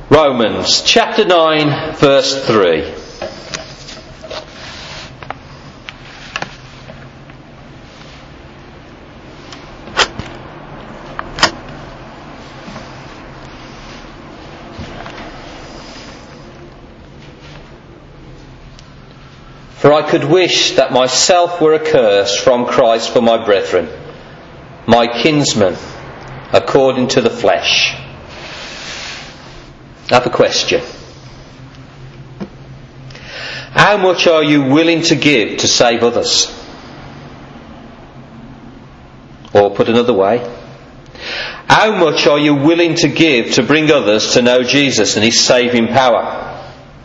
Romans chapter 9 verse 3. For I could wish that myself were accursed from Christ for my brethren, my kinsmen, according to the flesh. I have a question. How much are you willing to give to save others? Or put another way, how much are you willing to give to bring others to know Jesus and His saving power?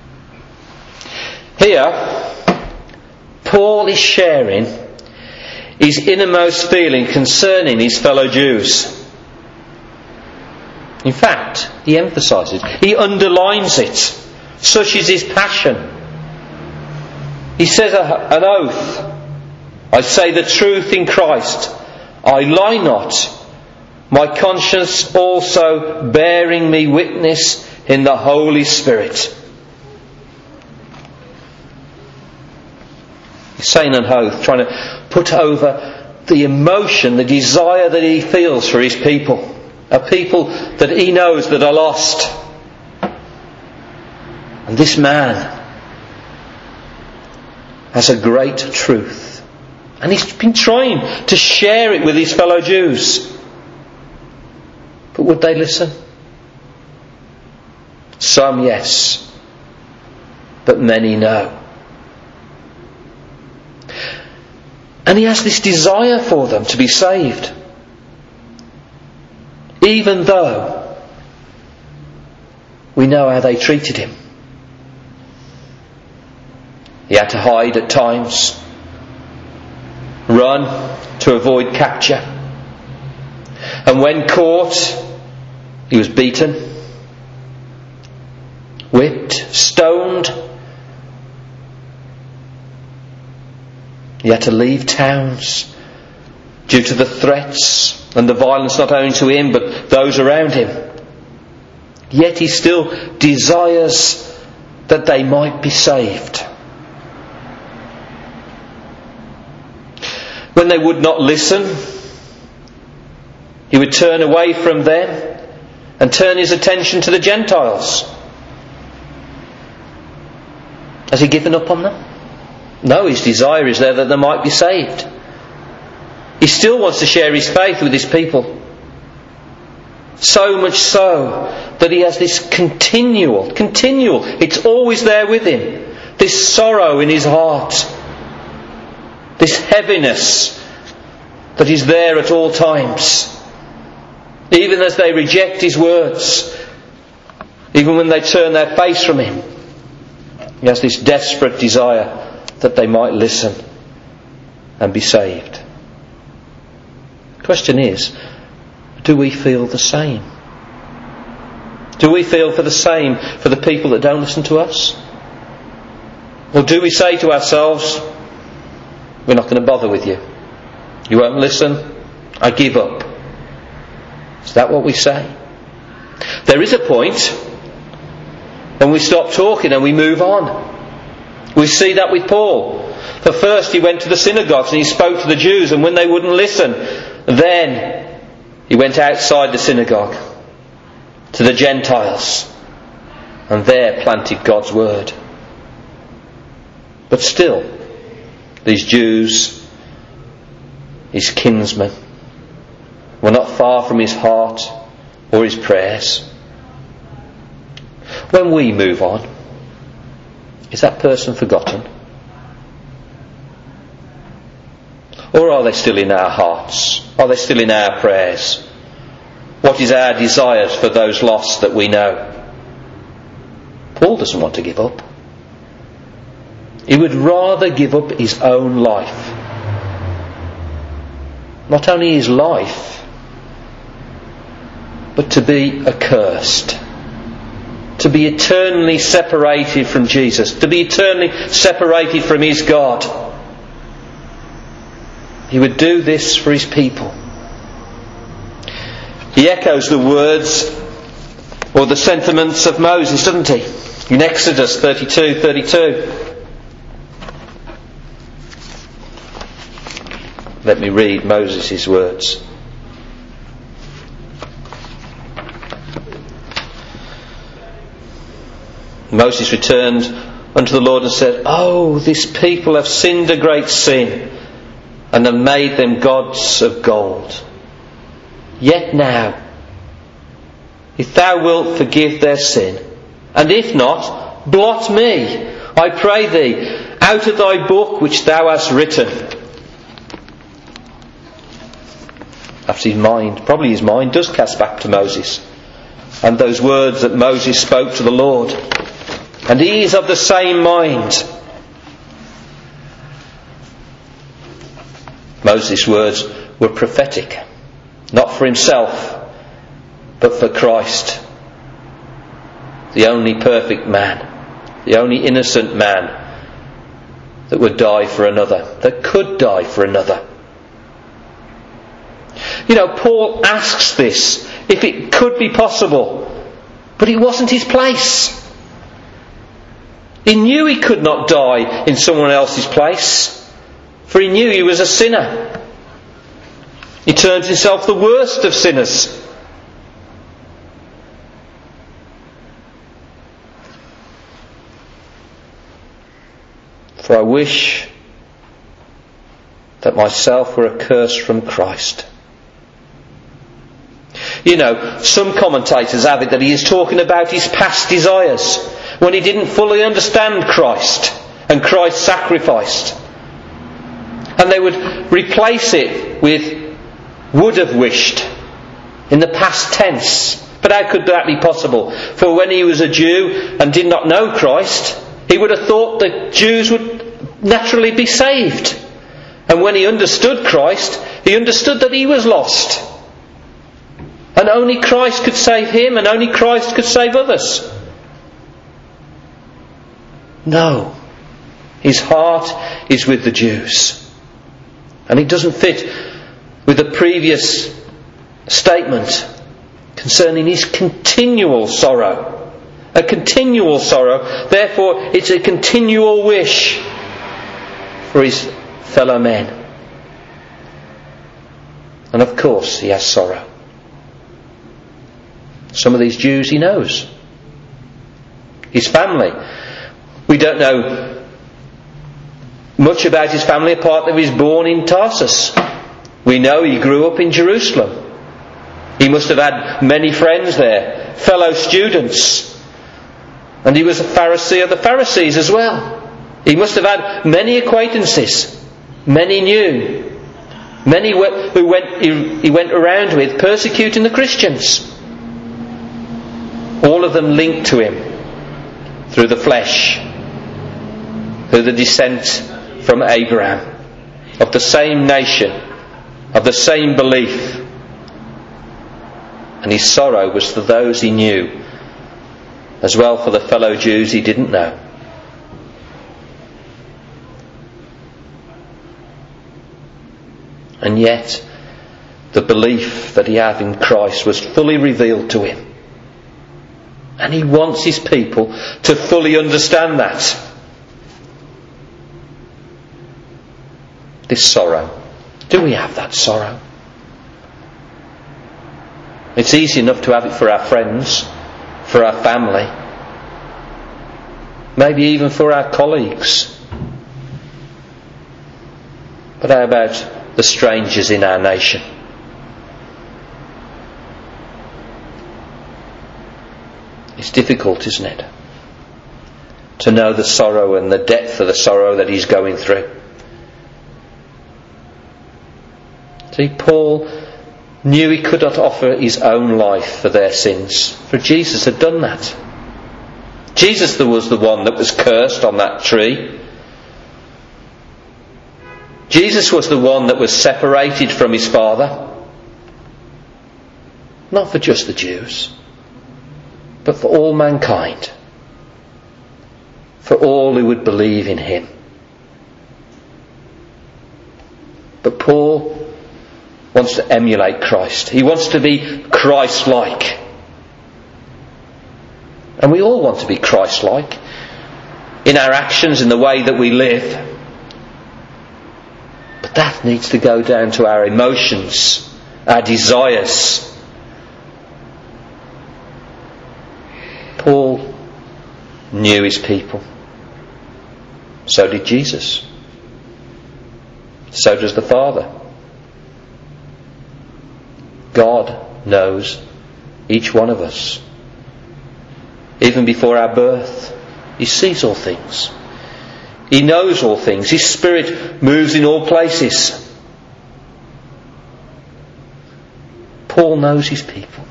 Here, Paul is sharing his innermost feeling concerning his fellow Jews. In fact, he emphasises, he underlines it. Such is his passion. He says an oath, I say the truth in Christ, I lie not, my conscience also bearing me witness in the Holy Spirit. He's saying an oath, trying to put over the emotion, the desire that he feels for his people. A people that he knows that are lost. And this man has a great truth. And he's been trying to share it with his fellow Jews. But would they listen? Some yes, but many no. And he has this desire for them to be saved. Even though we know how they treated him. He had to hide at times, run to avoid capture. And when caught, he was beaten, whipped, stoned. He had to leave towns due to the threats and the violence not only to him but those around him. Yet he still desires that they might be saved. When they would not listen, he would turn away from them and turn his attention to the Gentiles. Has he given up on them? No, his desire is there that they might be saved. He still wants to share his faith with his people. So much so that he has this continual, it's always there with him. This sorrow in his heart. This heaviness that is there at all times. Even as they reject his words. Even when they turn their face from him. He has this desperate desire that they might listen and be saved. The question is, do we feel the same? Do we feel for the same for the people that don't listen to us? Or do we say to ourselves, we're not going to bother with you. You won't listen, I give up. Is that what we say? There is a point when we stop talking and we move on. We see that with Paul. For first he went to the synagogues and he spoke to the Jews, and when they wouldn't listen, then he went outside the synagogue to the Gentiles and there planted God's word. But still, these Jews, his kinsmen, were not far from his heart or his prayers. When we move on, is that person forgotten? Or are they still in our hearts? Are they still in our prayers? What is our desires for those lost that we know? Paul doesn't want to give up. He would rather give up his own life. Not only his life, but to be accursed. To be eternally separated from Jesus. To be eternally separated from his God. He would do this for his people. He echoes the words or the sentiments of Moses, doesn't he? In Exodus 32:32. Let me read Moses' words. Moses returned unto the Lord and said, "Oh, this people have sinned a great sin, and have made them gods of gold. Yet now, if thou wilt forgive their sin, and if not, blot me, I pray thee, out of thy book which thou hast written." Perhaps probably his mind does cast back to Moses, and those words that Moses spoke to the Lord. And he is of the same mind. Moses' words were prophetic, not for himself, but for Christ, the only perfect man, the only innocent man that would die for another, that could die for another. You know, Paul asks this, if it could be possible, but it wasn't his place. He knew he could not die in someone else's place, for he knew he was a sinner. He turned himself the worst of sinners. For I wish that myself were accursed from Christ. You know, some commentators have it that he is talking about his past desires, when he didn't fully understand Christ and Christ's sacrifice. And they would replace it with would have wished in the past tense. But how could that be possible? For when he was a Jew and did not know Christ, he would have thought that Jews would naturally be saved. And when he understood Christ, he understood that he was lost. And only Christ could save him, and only Christ could save others. No. His heart is with the Jews. And it doesn't fit with the previous statement concerning his continual sorrow. A continual sorrow. Therefore, it's a continual wish for his fellow men. And of course, he has sorrow. Some of these Jews he knows. His family. We don't know much about his family apart that he was born in Tarsus. We know he grew up in Jerusalem. He must have had many friends there, fellow students. And he was a Pharisee of the Pharisees as well. He must have had many acquaintances, many knew, many he went around with persecuting the Christians. All of them linked to him through the flesh, through the descent from Abraham, of the same nation, of the same belief. And his sorrow was for those he knew, as well for the fellow Jews he didn't know. And yet, the belief that he had in Christ was fully revealed to him. And he wants his people to fully understand that. This sorrow. Do we have that sorrow? It's easy enough to have it for our friends, for our family, maybe even for our colleagues. But how about the strangers in our nation? It's difficult, isn't it? To know the sorrow and the depth of the sorrow that he's going through. See, Paul knew he could not offer his own life for their sins, for Jesus had done that. Jesus was the one that was cursed on that tree. Jesus was the one that was separated from his Father. Not for just the Jews, but for all mankind. For all who would believe in him. But Paul wants to emulate Christ. He wants to be Christ-like. And we all want to be Christ-like in our actions, in the way that we live. But that needs to go down to our emotions, our desires. Paul knew his people. So did Jesus. So does the Father. God knows each one of us. Even before our birth, He sees all things. He knows all things. His Spirit moves in all places. Paul knows his people.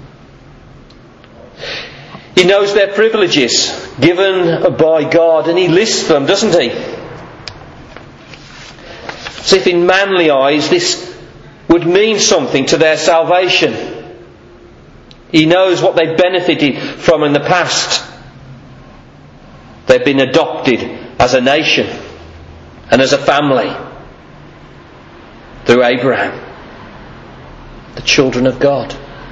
He knows their privileges given by God, and he lists them, doesn't he? As if in manly eyes this would mean something to their salvation. He knows what they've benefited from in the past. They've been adopted as a nation and as a family through Abraham, the children of God.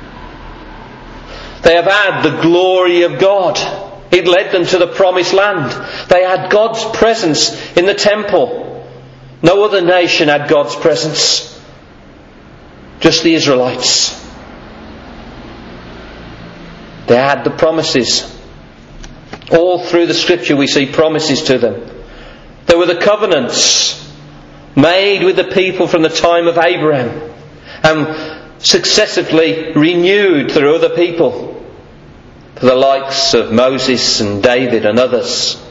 They have had the glory of God. It led them to the promised land. They had God's presence in the temple. No other nation had God's presence. Just the Israelites. They had the promises. All through the Scripture we see promises to them. There were the covenants made with the people from the time of Abraham and successively renewed through other people, for the likes of Moses and David and others.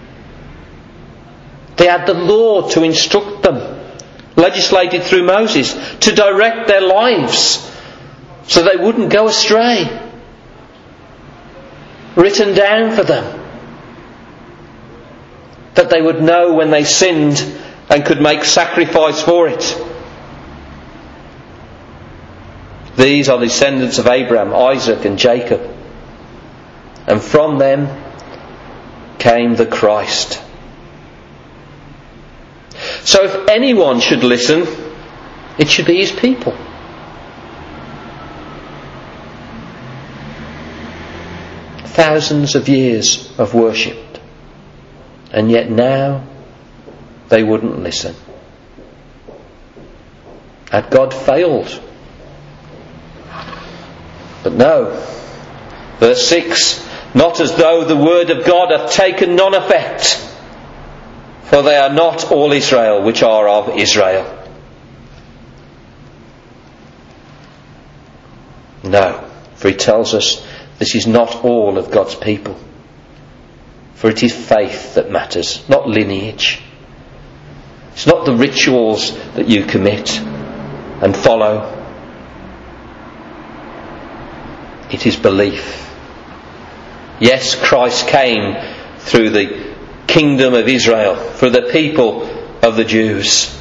They had the law to instruct them, legislated through Moses, to direct their lives so they wouldn't go astray. Written down for them, that they would know when they sinned and could make sacrifice for it. These are the descendants of Abraham, Isaac and Jacob, and from them came the Christ. So if anyone should listen, it should be his people. Thousands of years of worship, and yet now they wouldn't listen. Had God failed? But no. Verse 6, not as though the word of God hath taken none effect, for they are not all Israel which are of Israel. No, for he tells us this is not all of God's people. For it is faith that matters, not lineage. It's not the rituals that you commit and follow. It is belief. Yes, Christ came through the kingdom of Israel, through the people of the Jews.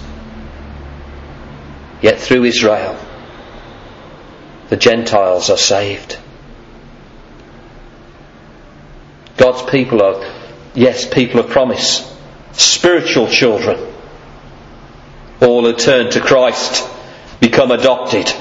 Yet through Israel, the Gentiles are saved. God's people are, yes, people of promise, spiritual children. All who turn to Christ become adopted.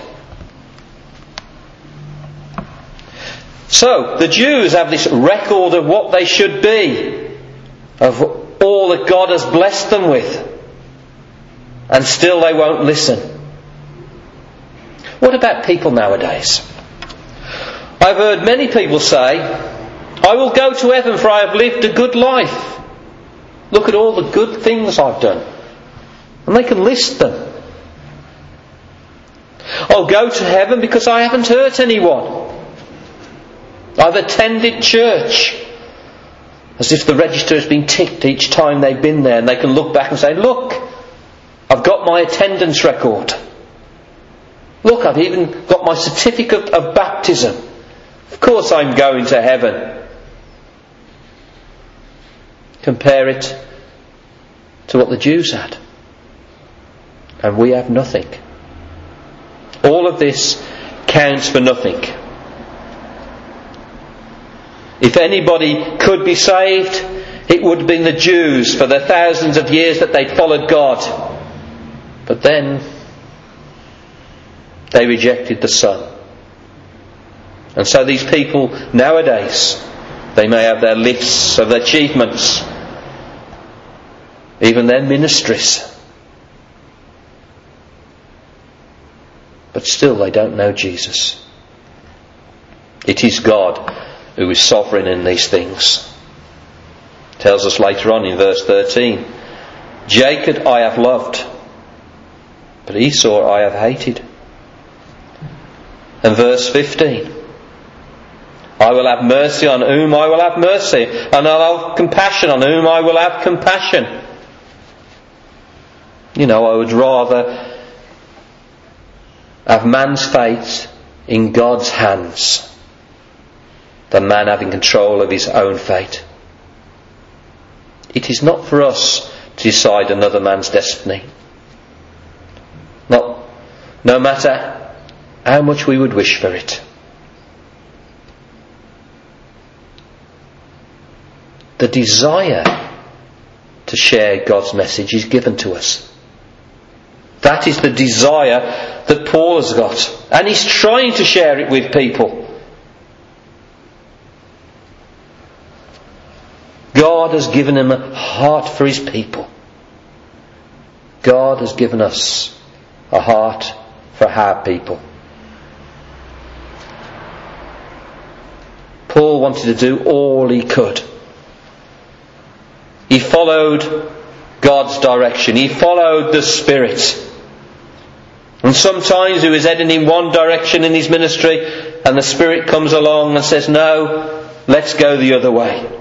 So, the Jews have this record of what they should be, of all that God has blessed them with, and still they won't listen. What about people nowadays? I've heard many people say, I will go to heaven for I have lived a good life. Look at all the good things I've done. And they can list them. I'll go to heaven because I haven't hurt anyone. I've attended church. As if the register has been ticked each time they've been there, and they can look back and say, look, I've got my attendance record. Look, I've even got my certificate of baptism. Of course I'm going to heaven. Compare it to what the Jews had. And we have nothing. All of this counts for nothing. If anybody could be saved, it would have been the Jews for the thousands of years that they'd followed God. But then they rejected the Son. And so these people nowadays They may have their lists of their achievements, even their ministries. But still they don't know Jesus. It is God who is sovereign in these things. It tells us later on in verse 13, Jacob I have loved, but Esau I have hated. And verse 15, I will have mercy on whom I will have mercy, and I'll have compassion on whom I will have compassion. I would rather have man's fate in God's hands than man having control of his own fate. It is not for us to decide another man's destiny. No matter how much we would wish for it. The desire to share God's message is given to us. That is the desire that Paul has got. And he's trying to share it with people. God has given him a heart for his people. God has given us a heart for our people. Paul wanted to do all he could. He followed God's direction. He followed the Spirit. And sometimes he was heading in one direction in his ministry, and the Spirit comes along and says, no, let's go the other way.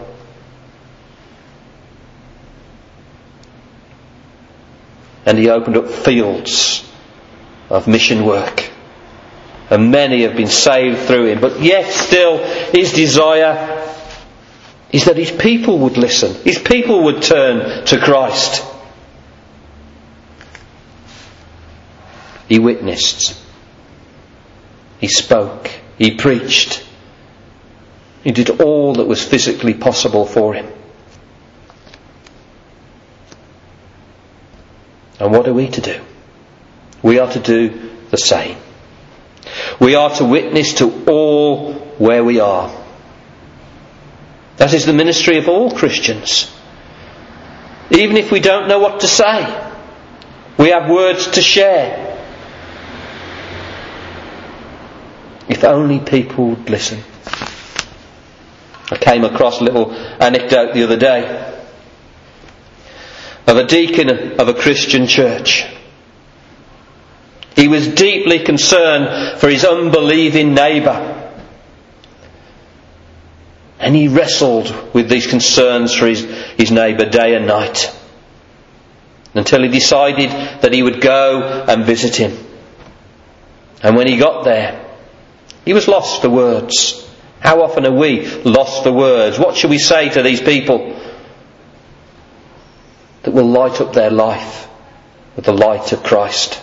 And he opened up fields of mission work. And many have been saved through him. But yet still his desire is that his people would listen. His people would turn to Christ. He witnessed. He spoke. He preached. He did all that was physically possible for him. And what are we to do? We are to do the same. We are to witness to all where we are. That is the ministry of all Christians. Even if we don't know what to say, we have words to share. If only people would listen. I came across a little anecdote the other day of a deacon of a Christian church. He was deeply concerned for his unbelieving neighbour. And he wrestled with these concerns for his neighbour day and night. Until he decided that he would go and visit him. And when he got there, he was lost for words. How often are we lost for words? What should we say to these people that will light up their life with the light of Christ?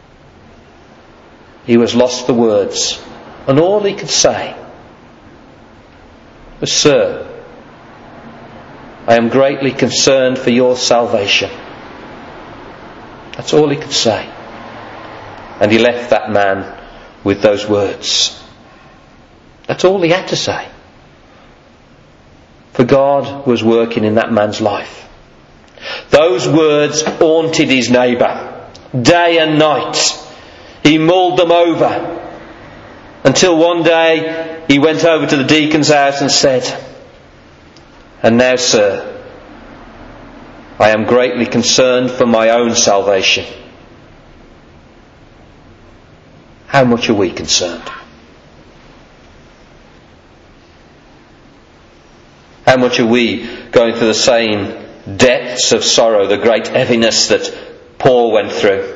He was lost for words, and all he could say was, Sir, I am greatly concerned for your salvation. That's all he could say. And he left that man with those words. That's all he had to say. For God was working in that man's life. Those words haunted his neighbour day and night. He mulled them over until one day he went over to the deacon's house and said, And now, sir, I am greatly concerned for my own salvation. How much are we concerned? How much are we going through the same depths of sorrow, the great heaviness that Paul went through?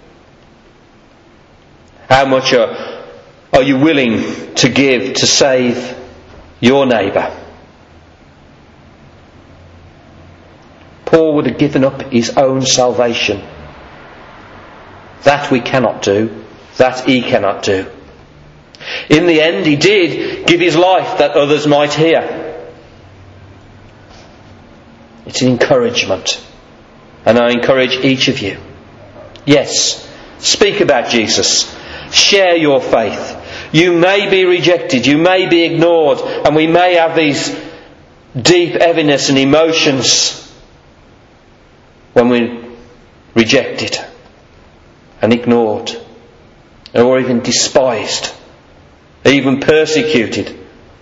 How much are you willing to give to save your neighbour? Paul would have given up his own salvation. That we cannot do. That he cannot do. In the end, he did give his life that others might hear. It's an encouragement. And I encourage each of you. Yes, speak about Jesus. Share your faith. You may be rejected. You may be ignored. And we may have these deep heaviness and emotions when we're rejected and ignored, or even despised, even persecuted.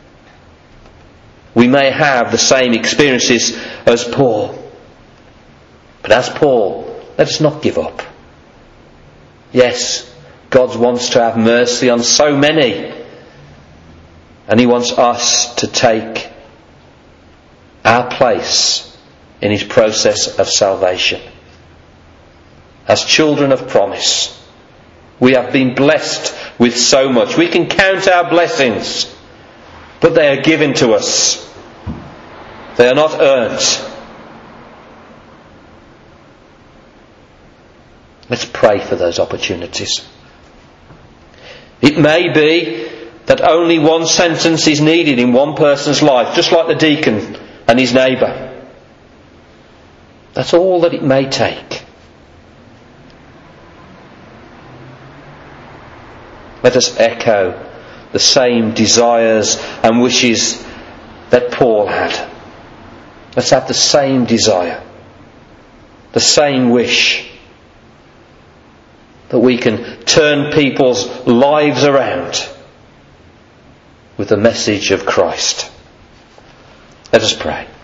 We may have the same experiences as Paul. But as Paul, let us not give up. Yes, God wants to have mercy on so many, and He wants us to take our place in His process of salvation. As children of promise, we have been blessed with so much. We can count our blessings, but they are given to us. They are not earned. Let's pray for those opportunities. It may be that only one sentence is needed in one person's life, just like the deacon and his neighbour. That's all that it may take. Let us echo the same desires and wishes that Paul had. Let's have the same desire, the same wish, that we can turn people's lives around with the message of Christ. Let us pray.